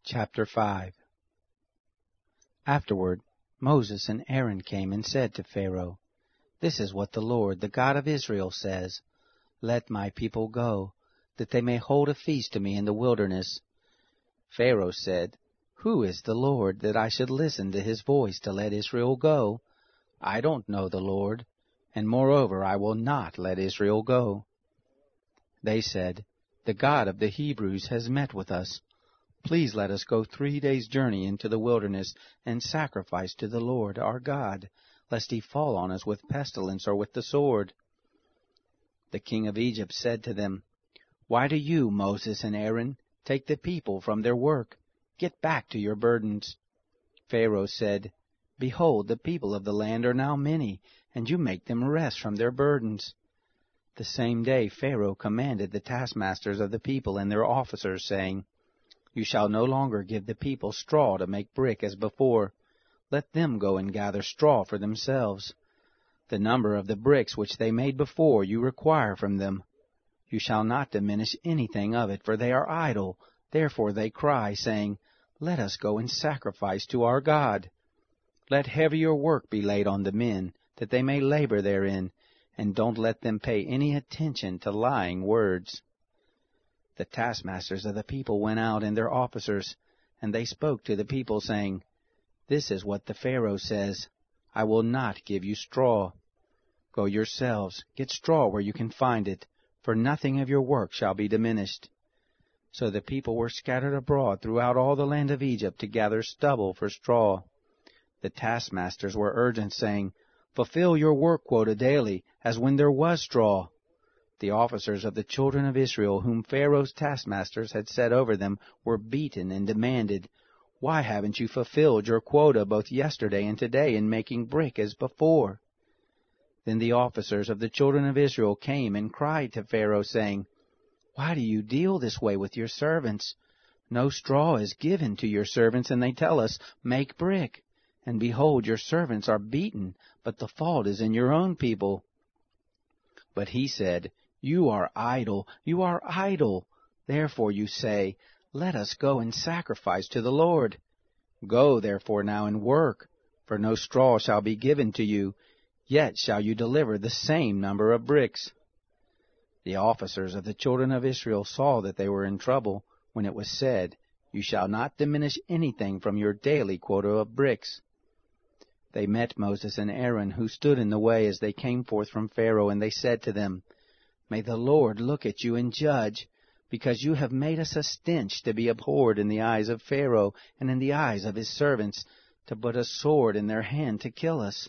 Chapter 5. Afterward Moses and Aaron came and said to Pharaoh, "This is what the Lord, the God of Israel, says, Let my people go, that they may hold a feast to me in the wilderness." Pharaoh said, "Who is the Lord, that I should listen to his voice to let Israel go? I don't know the Lord, and moreover I will not let Israel go." They said, "The God of the Hebrews has met with us. Please let us go 3 days' journey into the wilderness and sacrifice to the Lord our God, lest he fall on us with pestilence or with the sword." The king of Egypt said to them, "Why do you, Moses and Aaron, take the people from their work? Get back to your burdens." Pharaoh said, "Behold, the people of the land are now many, and you make them rest from their burdens." The same day Pharaoh commanded the taskmasters of the people and their officers, saying, "You shall no longer give the people straw to make brick as before. Let them go and gather straw for themselves. The number of the bricks which they made before you require from them. You shall not diminish anything of it, for they are idle. Therefore they cry, saying, 'Let us go and sacrifice to our God.' Let heavier work be laid on the men, that they may labor therein, and don't let them pay any attention to lying words." The taskmasters of the people went out, and their officers, and they spoke to the people, saying, "This is what the Pharaoh says, I will not give you straw. Go yourselves, get straw where you can find it, for nothing of your work shall be diminished." So the people were scattered abroad throughout all the land of Egypt to gather stubble for straw. The taskmasters were urgent, saying, "Fulfill your work quota daily, as when there was straw." The officers of the children of Israel, whom Pharaoh's taskmasters had set over them, were beaten and demanded, "Why haven't you fulfilled your quota both yesterday and today in making brick as before?" Then the officers of the children of Israel came and cried to Pharaoh, saying, "Why do you deal this way with your servants? No straw is given to your servants, and they tell us, 'Make brick.' And behold, your servants are beaten, but the fault is in your own people." But he said, "You are idle, you are idle. Therefore you say, 'Let us go and sacrifice to the Lord.' Go therefore now and work, for no straw shall be given to you, yet shall you deliver the same number of bricks." The officers of the children of Israel saw that they were in trouble, when it was said, "You shall not diminish anything from your daily quota of bricks." They met Moses and Aaron, who stood in the way as they came forth from Pharaoh, and they said to them, "May the Lord look at you and judge, because you have made us a stench to be abhorred in the eyes of Pharaoh and in the eyes of his servants, to put a sword in their hand to kill us."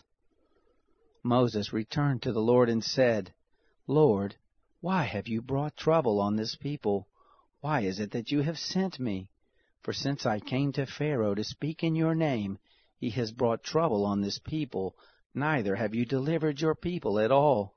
Moses returned to the Lord and said, "Lord, why have you brought trouble on this people? Why is it that you have sent me? For since I came to Pharaoh to speak in your name, he has brought trouble on this people, neither have you delivered your people at all."